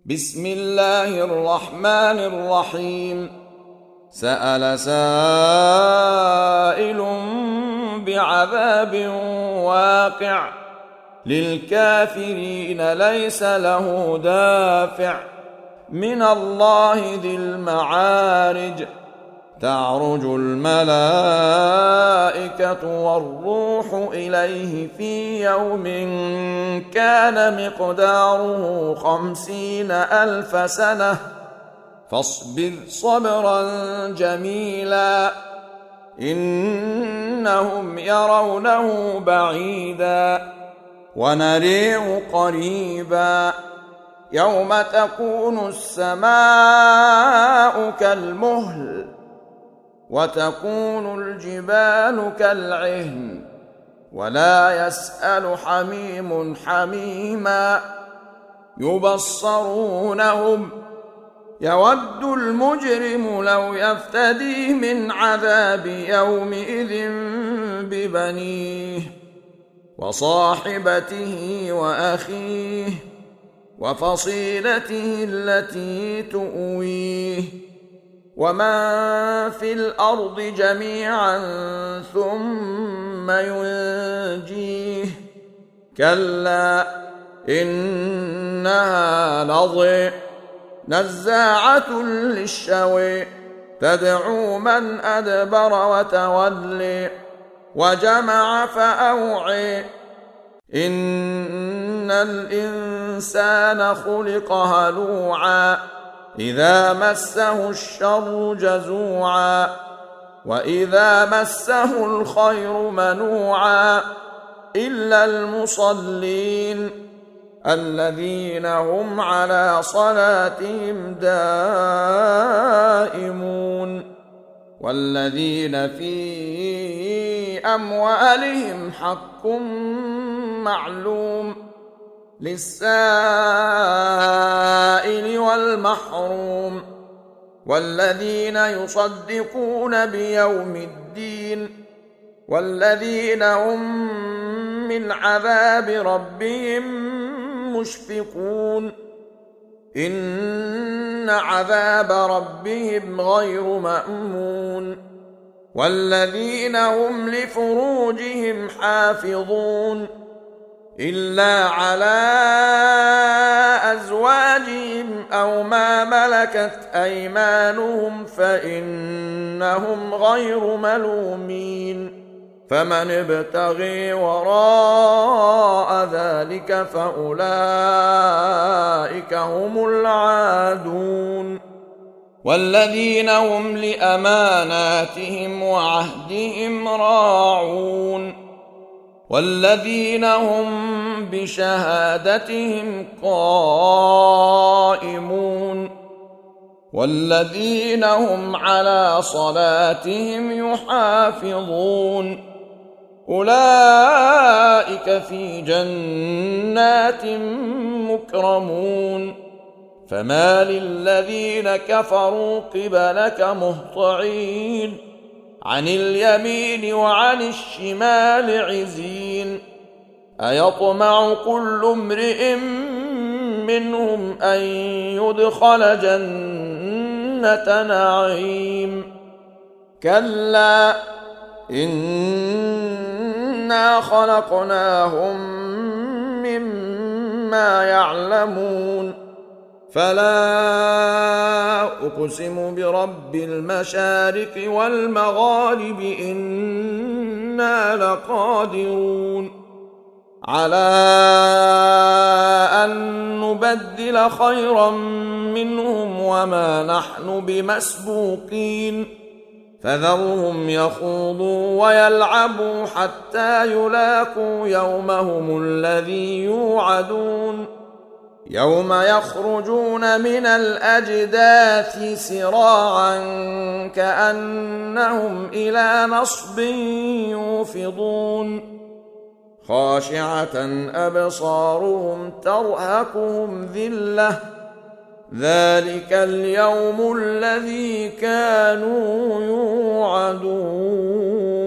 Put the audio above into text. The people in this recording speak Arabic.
بسم الله الرحمن الرحيم. سأل سائل بعذاب واقع للكافرين ليس له دافع من الله ذي المعارج. تعرج الملائكة والروح إليه في يوم كان مقداره 50,000 سنة فاصبر صبرا جميلا إنهم يرونه بعيدا ونريه قريبا يوم تكون السماء كالمهل وتكون الجبال كالعهن ولا يسأل حميم حميما يبصرونهم يود المجرم لو يفتدي من عذاب يومئذ ببنيه وصاحبته وأخيه وفصيلته التي تؤويه ومن في الأرض جميعا ثم ينجيه كلا إنها لظى نزاعة للشوى تدعو من أدبر وتولي وجمع فأوعي إن الإنسان خلق هلوعا إذا مسه الشر جزوعا وإذا مسه الخير منوعا إلا المصلين الذين هم على صلاتهم دائمون والذين في أموالهم حق معلوم للسائل والمحروم والذين يصدقون بيوم الدين والذين هم من عذاب ربهم مشفقون إن عذاب ربهم غير مأمون والذين هم لفروجهم حافظون إلا على أزواجهم أو ما ملكت أيمانهم فإنهم غير ملومين فمن ابتغي وراء ذلك فأولئك هم العادون والذين هم لأماناتهم وعهدهم راعون والذين هم بشهادتهم قائمون والذين هم على صلاتهم يحافظون أولئك في جنات مكرمون فما للذين كفروا قبلك مهطعين عن اليمين وعن الشمال عزين أيطمع كل امرئ منهم أن يدخل جنة نعيم كلا إنا خلقناهم مما يعلمون فلا أقسم برب المشارق والمغارب إنا لقادرون على أن نبدل خيرا منهم وما نحن بمسبوقين فذرهم يخوضوا ويلعبوا حتى يلاقوا يومهم الذي يوعدون يوم يخرجون من الأجداث سراعا كأنهم إلى نصب يوفضون خاشعة أبصارهم ترهقهم ذلة ذلك اليوم الذي كانوا يوعدون.